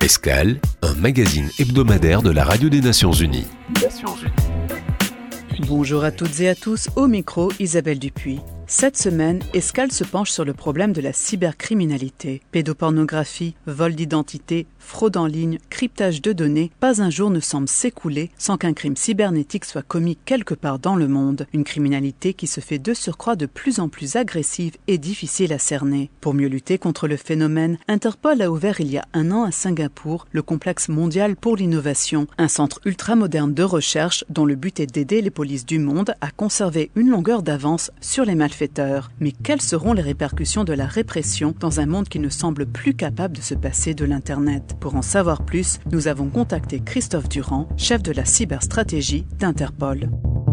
Escale, un magazine hebdomadaire de la Radio des Nations Unies. Bonjour à toutes et à tous, au micro Isabelle Dupuis. Cette semaine, Escale se penche sur le problème de la cybercriminalité. Pédopornographie, vol d'identité, fraude en ligne, cryptage de données, pas un jour ne semble s'écouler sans qu'un crime cybernétique soit commis quelque part dans le monde. Une criminalité qui se fait de surcroît de plus en plus agressive et difficile à cerner. Pour mieux lutter contre le phénomène, Interpol a ouvert il y a 1 an à Singapour le complexe mondial pour l'innovation, un centre ultramoderne de recherche dont le but est d'aider les polices du monde à conserver une longueur d'avance sur les malfaiteurs. Mais quelles seront les répercussions de la répression dans un monde qui ne semble plus capable de se passer de l'Internet? Pour en savoir plus, nous avons contacté Christophe Durand, chef de la cyberstratégie d'Interpol.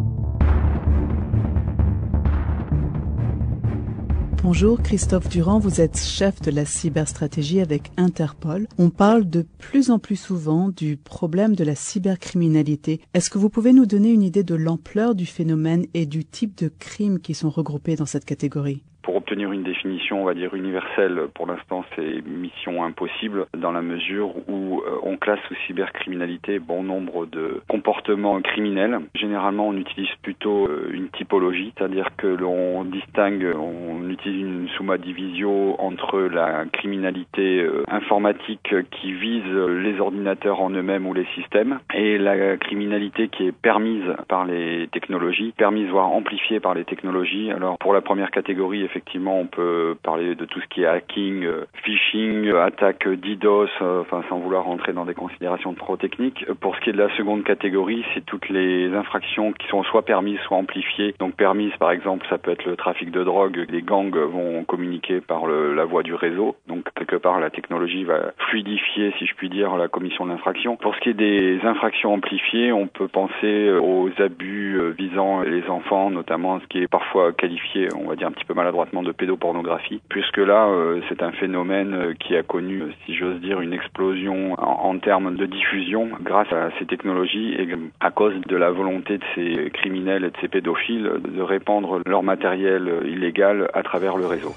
Bonjour Christophe Durand, vous êtes chef de la cyberstratégie avec Interpol. On parle de plus en plus souvent du problème de la cybercriminalité. Est-ce que vous pouvez nous donner une idée de l'ampleur du phénomène et du type de crimes qui sont regroupés dans cette catégorie ? Pour obtenir une définition, on va dire universelle, pour l'instant c'est mission impossible dans la mesure où on classe sous cybercriminalité bon nombre de comportements criminels. Généralement on utilise plutôt une typologie, c'est-à-dire que l'on distingue, on utilise une summa divisio entre la criminalité informatique qui vise les ordinateurs en eux-mêmes ou les systèmes et la criminalité qui est permise par les technologies, permise voire amplifiée par les technologies. Alors pour la première catégorie, effectivement, on peut parler de tout ce qui est hacking, phishing, attaque DDoS, sans vouloir rentrer dans des considérations trop techniques. Pour ce qui est de la seconde catégorie, c'est toutes les infractions qui sont soit permises, soit amplifiées. Donc permises, par exemple, ça peut être le trafic de drogue. Les gangs vont communiquer par la voie du réseau. Donc quelque part, la technologie va fluidifier, si je puis dire, la commission de l'infraction. Pour ce qui est des infractions amplifiées, on peut penser aux abus visant les enfants, notamment ce qui est parfois qualifié, on va dire un petit peu maladroitement, de pédopornographie, puisque là, c'est un phénomène qui a connu, si j'ose dire, une explosion en termes de diffusion grâce à ces technologies et à cause de la volonté de ces criminels et de ces pédophiles de répandre leur matériel illégal à travers le réseau.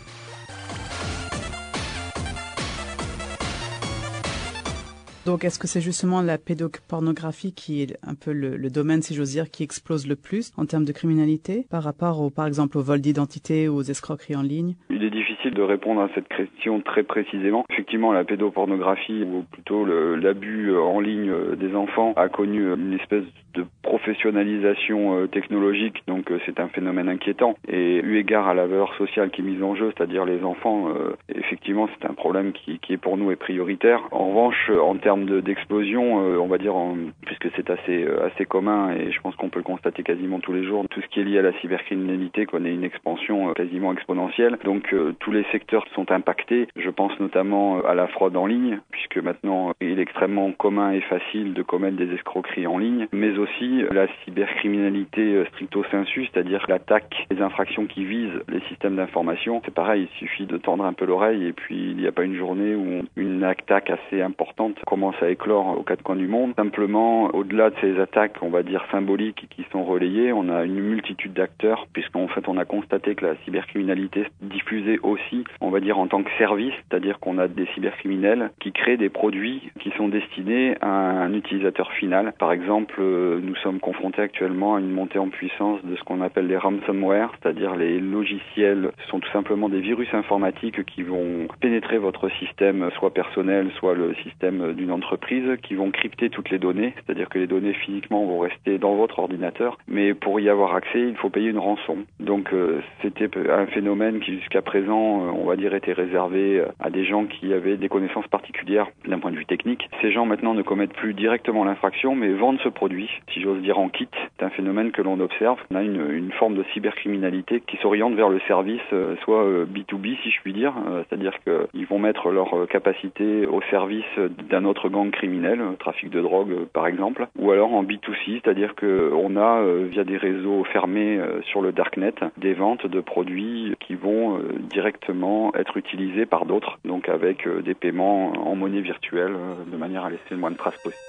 Donc, est-ce que c'est justement la pédopornographie qui est un peu le domaine, si j'ose dire, qui explose le plus en termes de criminalité par rapport, par exemple, au vol d'identité ou aux escroqueries en ligne? Il est difficile de répondre à cette question très précisément. Effectivement, la pédopornographie, ou plutôt l'abus en ligne des enfants, a connu une espèce de professionnalisation technologique, donc c'est un phénomène inquiétant. Et eu égard à la valeur sociale qui est mise en jeu, c'est-à-dire les enfants, effectivement, c'est un problème qui est pour nous est prioritaire. En revanche, en termes d'explosion, on va dire, puisque c'est assez commun et je pense qu'on peut le constater quasiment tous les jours, tout ce qui est lié à la cybercriminalité connaît une expansion quasiment exponentielle. Donc tous les secteurs sont impactés. Je pense notamment à la fraude en ligne, puisque maintenant il est extrêmement commun et facile de commettre des escroqueries en ligne, mais aussi la cybercriminalité stricto sensu, c'est-à-dire l'attaque, les infractions qui visent les systèmes d'information. C'est pareil, il suffit de tendre un peu l'oreille et puis il n'y a pas une journée où une attaque assez importante commence à éclore aux quatre coins du monde. Simplement, au-delà de ces attaques, on va dire symboliques qui sont relayées, on a une multitude d'acteurs, puisqu'en fait on a constaté que la cybercriminalité diffusée aussi, on va dire en tant que service, c'est-à-dire qu'on a des cybercriminels qui créent des produits qui sont destinés à un utilisateur final. Par exemple, nous sommes confrontés actuellement à une montée en puissance de ce qu'on appelle les ransomware, c'est-à-dire les logiciels, ce sont tout simplement des virus informatiques qui vont pénétrer votre système, soit personnel, soit le système d'une entreprise, qui vont crypter toutes les données, c'est-à-dire que les données physiquement vont rester dans votre ordinateur, mais pour y avoir accès, il faut payer une rançon. Donc c'était un phénomène qui jusqu'à présent, on va dire, était réservé à des gens qui avaient des connaissances particulières d'un point de vue technique. Ces gens maintenant ne commettent plus directement l'infraction, mais vendent ce produit, si j'ose dire en kit. C'est un phénomène que l'on observe. On a une forme de cybercriminalité qui s'oriente vers le service, soit B2B si je puis dire, c'est-à-dire qu'ils vont mettre leur capacité au service d'un autre gang criminel, trafic de drogue par exemple, ou alors en B2C, c'est-à-dire qu'on a via des réseaux fermés sur le darknet des ventes de produits qui vont directement être utilisés par d'autres, donc avec des paiements en monnaie virtuelle de manière à laisser le moins de traces possible.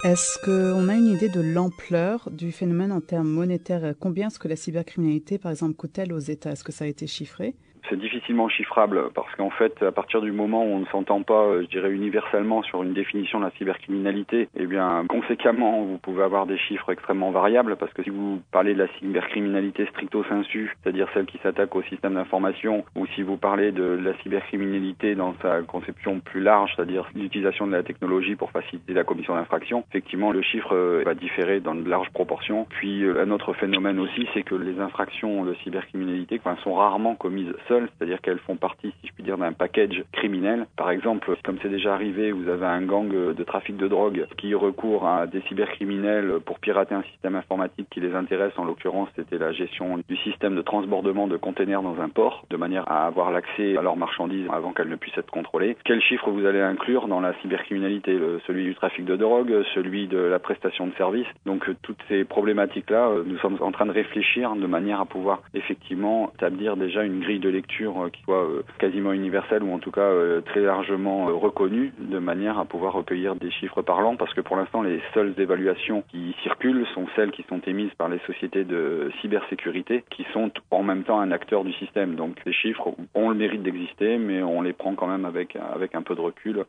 Est-ce qu'on a une idée de l'ampleur du phénomène en termes monétaires? Combien est-ce que la cybercriminalité, par exemple, coûte-t-elle aux États? Est-ce que ça a été chiffré? C'est difficilement chiffrable parce qu'en fait, à partir du moment où on ne s'entend pas, je dirais universellement sur une définition de la cybercriminalité, eh bien, conséquemment, vous pouvez avoir des chiffres extrêmement variables parce que si vous parlez de la cybercriminalité stricto sensu, c'est-à-dire celle qui s'attaque au système d'information, ou si vous parlez de la cybercriminalité dans sa conception plus large, c'est-à-dire l'utilisation de la technologie pour faciliter la commission d'infractions, effectivement, le chiffre va différer dans de larges proportions. Puis, un autre phénomène aussi, c'est que les infractions de cybercriminalité sont rarement commises seules, c'est-à-dire qu'elles font partie, si je puis dire, d'un package criminel. Par exemple, comme c'est déjà arrivé, vous avez un gang de trafic de drogue qui recourt à des cybercriminels pour pirater un système informatique qui les intéresse. En l'occurrence, c'était la gestion du système de transbordement de containers dans un port, de manière à avoir l'accès à leurs marchandises avant qu'elles ne puissent être contrôlées. Quel chiffre vous allez inclure dans la cybercriminalité? Celui du trafic de drogue, celui de la prestation de services. Donc, toutes ces problématiques-là, nous sommes en train de réfléchir de manière à pouvoir effectivement établir déjà une grille de lecture qui soit quasiment universelle ou en tout cas très largement reconnue, de manière à pouvoir recueillir des chiffres parlants, parce que pour l'instant les seules évaluations qui circulent sont celles qui sont émises par les sociétés de cybersécurité qui sont en même temps un acteur du système. Donc les chiffres ont le mérite d'exister, mais on les prend quand même avec un peu de recul.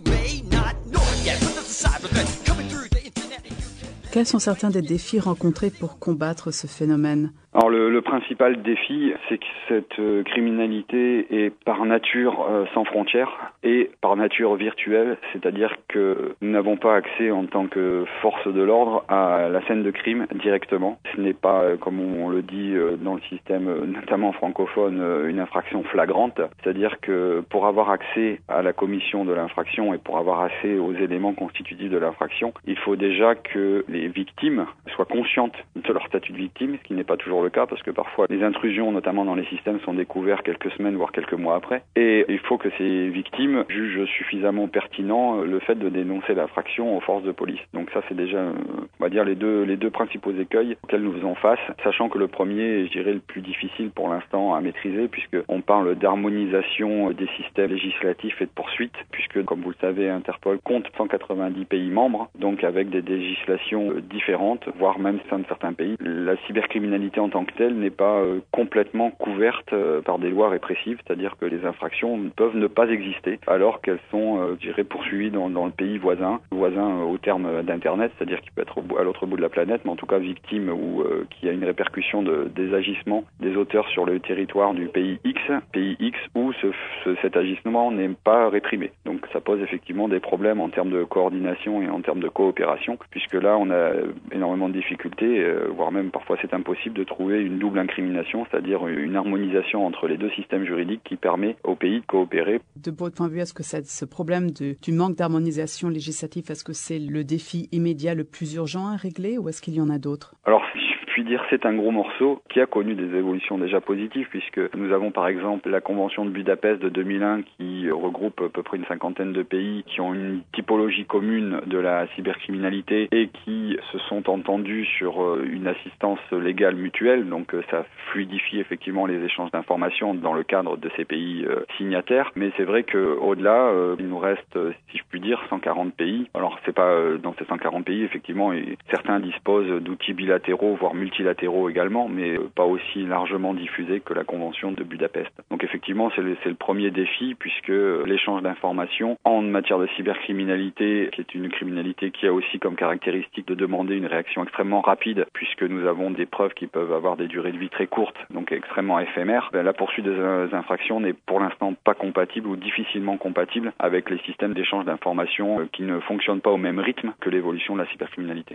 Quels sont certains des défis rencontrés pour combattre ce phénomène? Alors le principal défi, c'est que cette criminalité est par nature sans frontières et par nature virtuelle, c'est-à-dire que nous n'avons pas accès en tant que force de l'ordre à la scène de crime directement. Ce n'est pas, comme on le dit dans le système notamment francophone, une infraction flagrante, c'est-à-dire que pour avoir accès à la commission de l'infraction et pour avoir accès aux éléments constitutifs de l'infraction, il faut déjà que les victimes soient conscientes de leur statut de victime, ce qui n'est pas toujours le cas parce que parfois les intrusions, notamment dans les systèmes, sont découvertes quelques semaines voire quelques mois après. Et il faut que ces victimes jugent suffisamment pertinent le fait de dénoncer l'infraction aux forces de police. Donc ça, c'est déjà, on va dire, les deux principaux écueils auxquels nous faisons face, sachant que le premier est, je dirais, le plus difficile pour l'instant à maîtriser puisqu'on parle d'harmonisation des systèmes législatifs et de poursuites, puisque, comme vous le savez, Interpol compte 190 pays membres, donc avec des législations différentes, voire même au sein de certains pays. La cybercriminalité en tant que telle n'est pas complètement couverte par des lois répressives, c'est-à-dire que les infractions peuvent ne pas exister alors qu'elles sont, je dirais, poursuivies dans le pays voisin au terme d'Internet, c'est-à-dire qu'il peut être à l'autre bout de la planète, mais en tout cas victime ou qui a une répercussion des agissements des auteurs sur le territoire du pays X où cet agissement n'est pas réprimé. Donc ça pose effectivement des problèmes en termes de coordination et en termes de coopération, puisque là on a énormément de difficultés, voire même parfois c'est impossible de trouver une double incrimination, c'est-à-dire une harmonisation entre les deux systèmes juridiques qui permet au pays de coopérer. De votre point de vue, est-ce que ce problème du manque d'harmonisation législative, est-ce que c'est le défi immédiat le plus urgent à régler ou est-ce qu'il y en a d'autres? Alors, puis dire c'est un gros morceau qui a connu des évolutions déjà positives puisque nous avons par exemple la Convention de Budapest de 2001 qui regroupe à peu près une cinquantaine de pays qui ont une typologie commune de la cybercriminalité et qui se sont entendus sur une assistance légale mutuelle, donc ça fluidifie effectivement les échanges d'informations dans le cadre de ces pays signataires, mais c'est vrai qu'au-delà il nous reste, si je puis dire, 140 pays. Alors c'est pas dans ces 140 pays effectivement, et certains disposent d'outils bilatéraux voire multilatéraux également, mais pas aussi largement diffusés que la Convention de Budapest. Donc effectivement, c'est le premier défi, puisque l'échange d'informations en matière de cybercriminalité, qui est une criminalité qui a aussi comme caractéristique de demander une réaction extrêmement rapide, puisque nous avons des preuves qui peuvent avoir des durées de vie très courtes, donc extrêmement éphémères, la poursuite des infractions n'est pour l'instant pas compatible ou difficilement compatible avec les systèmes d'échange d'informations qui ne fonctionnent pas au même rythme que l'évolution de la cybercriminalité.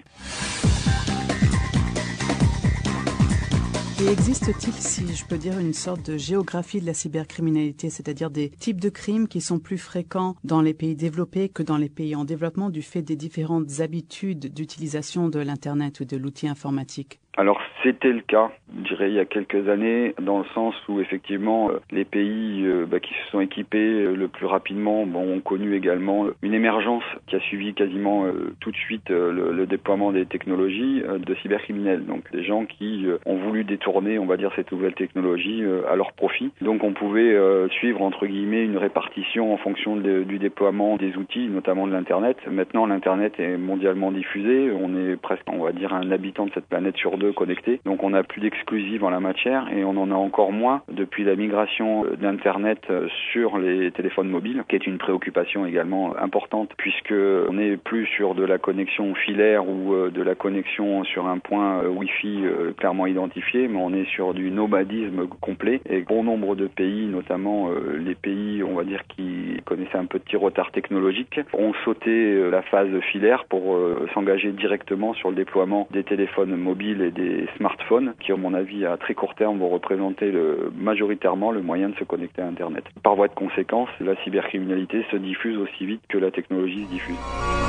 Et existe-t-il, si je peux dire, une sorte de géographie de la cybercriminalité, c'est-à-dire des types de crimes qui sont plus fréquents dans les pays développés que dans les pays en développement du fait des différentes habitudes d'utilisation de l'Internet ou de l'outil informatique? Alors c'était le cas, je dirais, il y a quelques années, dans le sens où effectivement les pays qui se sont équipés le plus rapidement ont connu également une émergence qui a suivi quasiment tout de suite le déploiement des technologies de cybercriminels. Donc des gens qui ont voulu détourner, on va dire, cette nouvelle technologie à leur profit. Donc on pouvait suivre entre guillemets une répartition en fonction du déploiement des outils, notamment de l'Internet. Maintenant l'Internet est mondialement diffusé, on est presque, on va dire, un habitant de cette planète sur deux connecté. Donc on n'a plus d'exclusive en la matière et on en a encore moins depuis la migration d'Internet sur les téléphones mobiles, qui est une préoccupation également importante puisque on n'est plus sur de la connexion filaire ou de la connexion sur un point Wi-Fi clairement identifié, mais on est sur du nomadisme complet et bon nombre de pays, notamment les pays, on va dire, qui connaissaient un petit retard technologique, ont sauté la phase filaire pour s'engager directement sur le déploiement des téléphones mobiles et des smartphones qui, à mon avis, à très court terme, vont représenter majoritairement le moyen de se connecter à Internet. Par voie de conséquence, la cybercriminalité se diffuse aussi vite que la technologie se diffuse.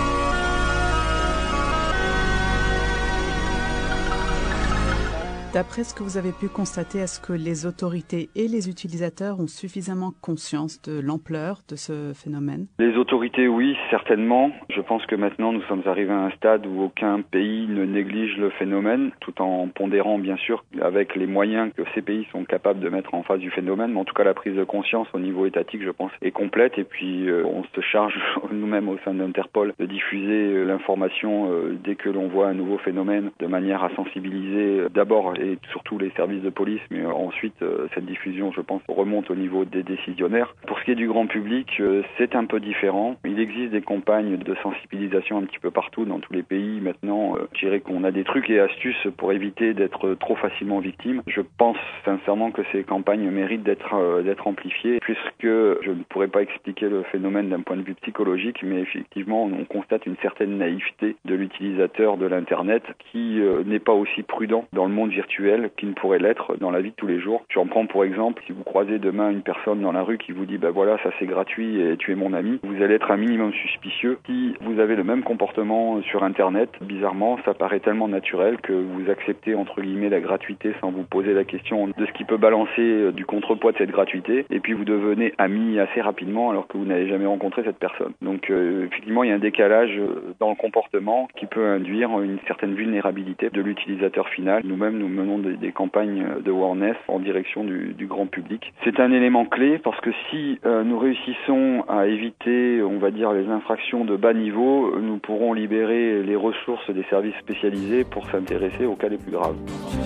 D'après ce que vous avez pu constater, est-ce que les autorités et les utilisateurs ont suffisamment conscience de l'ampleur de ce phénomène ? Les autorités, oui, certainement. Je pense que maintenant, nous sommes arrivés à un stade où aucun pays ne néglige le phénomène, tout en pondérant, bien sûr, avec les moyens que ces pays sont capables de mettre en face du phénomène. Mais en tout cas, la prise de conscience au niveau étatique, je pense, est complète. Et puis, on se charge nous-mêmes au sein d'Interpol de diffuser l'information dès que l'on voit un nouveau phénomène, de manière à sensibiliser d'abord et surtout les services de police, mais ensuite cette diffusion, je pense, remonte au niveau des décisionnaires. Pour ce qui est du grand public, c'est un peu différent. Il existe des campagnes de sensibilisation un petit peu partout dans tous les pays. Maintenant, je dirais qu'on a des trucs et astuces pour éviter d'être trop facilement victime. Je pense sincèrement que ces campagnes méritent d'être amplifiées, puisque je ne pourrais pas expliquer le phénomène d'un point de vue psychologique, mais effectivement, on constate une certaine naïveté de l'utilisateur de l'Internet qui n'est pas aussi prudent dans le monde virtuel qu'il ne pourrait l'être dans la vie de tous les jours. J'en prends pour exemple, si vous croisez demain une personne dans la rue qui vous dit voilà, ça c'est gratuit et tu es mon ami, vous allez être un minimum suspicieux. Si vous avez le même comportement sur Internet, bizarrement, ça paraît tellement naturel que vous acceptez entre guillemets la gratuité sans vous poser la question de ce qui peut balancer du contrepoids de cette gratuité, et puis vous devenez ami assez rapidement alors que vous n'avez jamais rencontré cette personne. Donc effectivement, il y a un décalage dans le comportement qui peut induire une certaine vulnérabilité de l'utilisateur final. Nous-mêmes, nous menons des campagnes de awareness en direction du grand public. C'est un élément clé parce que si nous réussissons à éviter, on va dire, les infractions de bas niveau, nous pourrons libérer les ressources des services spécialisés pour s'intéresser aux cas les plus graves.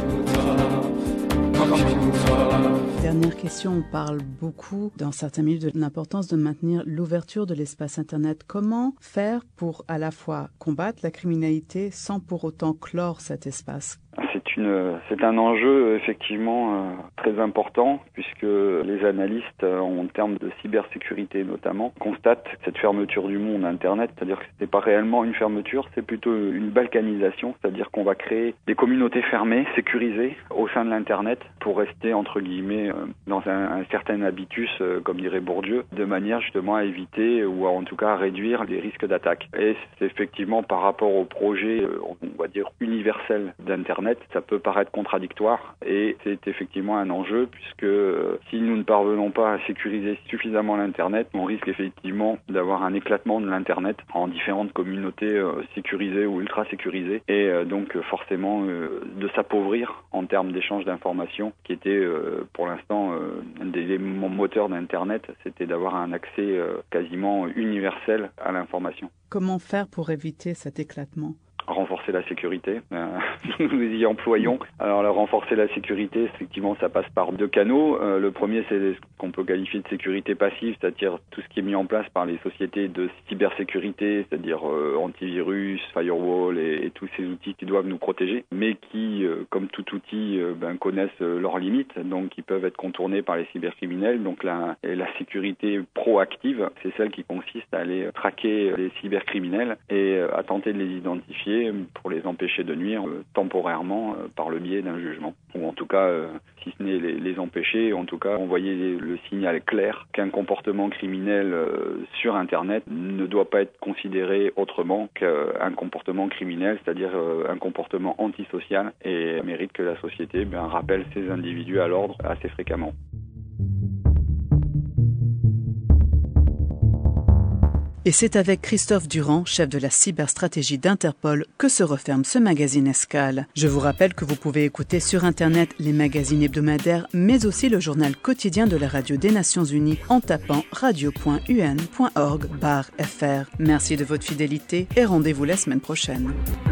Dernière question, on parle beaucoup dans certains milieux de l'importance de maintenir l'ouverture de l'espace Internet. Comment faire pour à la fois combattre la criminalité sans pour autant clore cet espace ? C'est un enjeu effectivement très important puisque les analystes en termes de cybersécurité notamment constatent cette fermeture du monde Internet, c'est-à-dire que ce n'est pas réellement une fermeture, c'est plutôt une balkanisation, c'est-à-dire qu'on va créer des communautés fermées, sécurisées au sein de l'Internet pour rester entre guillemets dans un certain habitus, comme dirait Bourdieu, de manière justement à éviter ou en tout cas à réduire les risques d'attaque. Et c'est effectivement par rapport au projet, on va dire universel d'Internet, ça peut paraître contradictoire et c'est effectivement un enjeu puisque si nous ne parvenons pas à sécuriser suffisamment l'Internet, on risque effectivement d'avoir un éclatement de l'Internet en différentes communautés sécurisées ou ultra sécurisées et donc forcément de s'appauvrir en termes d'échange d'informations qui était pour l'instant un des éléments moteurs d'Internet, c'était d'avoir un accès quasiment universel à l'information. Comment faire pour éviter cet éclatement ? Renforcer la sécurité, nous y employons. Alors renforcer la sécurité, effectivement, ça passe par deux canaux. Le premier, c'est ce qu'on peut qualifier de sécurité passive, c'est-à-dire tout ce qui est mis en place par les sociétés de cybersécurité, c'est-à-dire antivirus, firewall et tous ces outils qui doivent nous protéger, mais qui, comme tout outil, connaissent leurs limites, donc qui peuvent être contournés par les cybercriminels. Donc la sécurité proactive, c'est celle qui consiste à aller traquer les cybercriminels et à tenter de les identifier considérés pour les empêcher de nuire temporairement par le biais d'un jugement. Ou en tout cas, si ce n'est les empêcher, en tout cas envoyer le signal clair qu'un comportement criminel sur Internet ne doit pas être considéré autrement qu'un comportement criminel, c'est-à-dire un comportement antisocial, et mérite que la société rappelle ces individus à l'ordre assez fréquemment. Et c'est avec Christophe Durand, chef de la cyberstratégie d'Interpol, que se referme ce magazine Escale. Je vous rappelle que vous pouvez écouter sur Internet les magazines hebdomadaires, mais aussi le journal quotidien de la Radio des Nations Unies en tapant radio.un.org/fr. Merci de votre fidélité et rendez-vous la semaine prochaine.